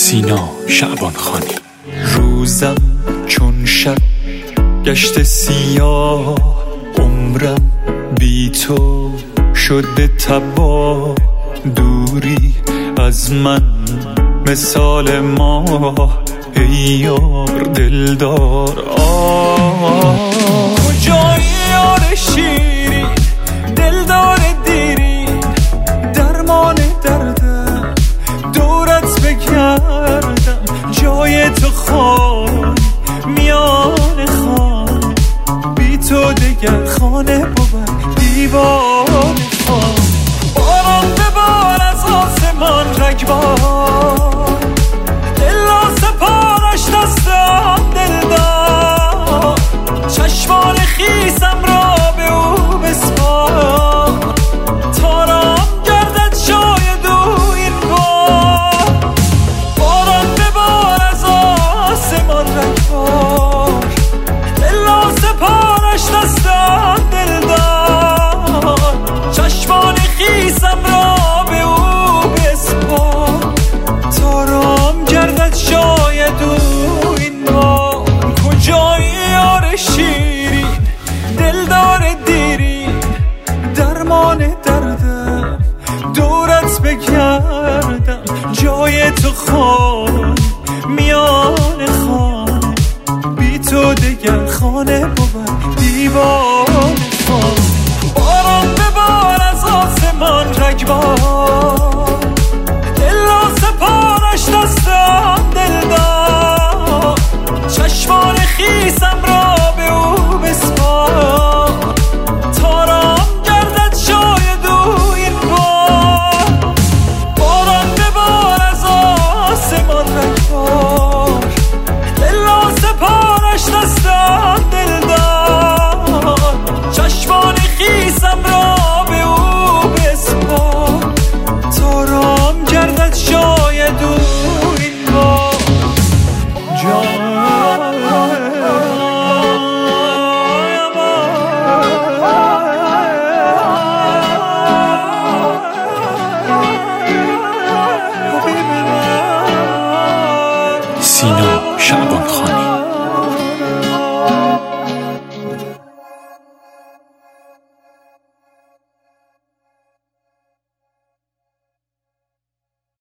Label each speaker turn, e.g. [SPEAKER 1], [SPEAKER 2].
[SPEAKER 1] سینا شعبانخانی.
[SPEAKER 2] روزم چون شب گشت سیاه، عمرم بی تو شده تباه. دوری از من مثال ماه، ای یار دلدار. کجایی یار شیری دلدار دیری، درمان دردم دورت بگردم. جای تو خان میان خان، بی تو دگر خانه بود دیوار خان. باران ببار از آسمان رگبار، دلا سپارش دستم دلدار. چشمان خیسم را به او بسپار، تارم گردد شاید او این بار. باران ببار از آسمان رگبار، دلا سپارش دستم دلدار. چشمان خیسم را به او بسپار، تارم گردد شاید او این بار. کجایی یار شیرین دلدار دیرین، درمان دردم دورت بگردم. جای تو خان میان خانه، بی تو دگر خانه بود دیوار خان. باران ببار از آسمان رگبار، دلا سپارش دستم دلدار. چشمان خیسم را به او بسپار، تارم گردد شاید او این بار. باران ببار از آسمان رگبار، دلا سپارش دستم دلدار. چشمان خیسم را به او بسپار، تارم گردد شاید او این بار.
[SPEAKER 1] سینا شعبانخانی.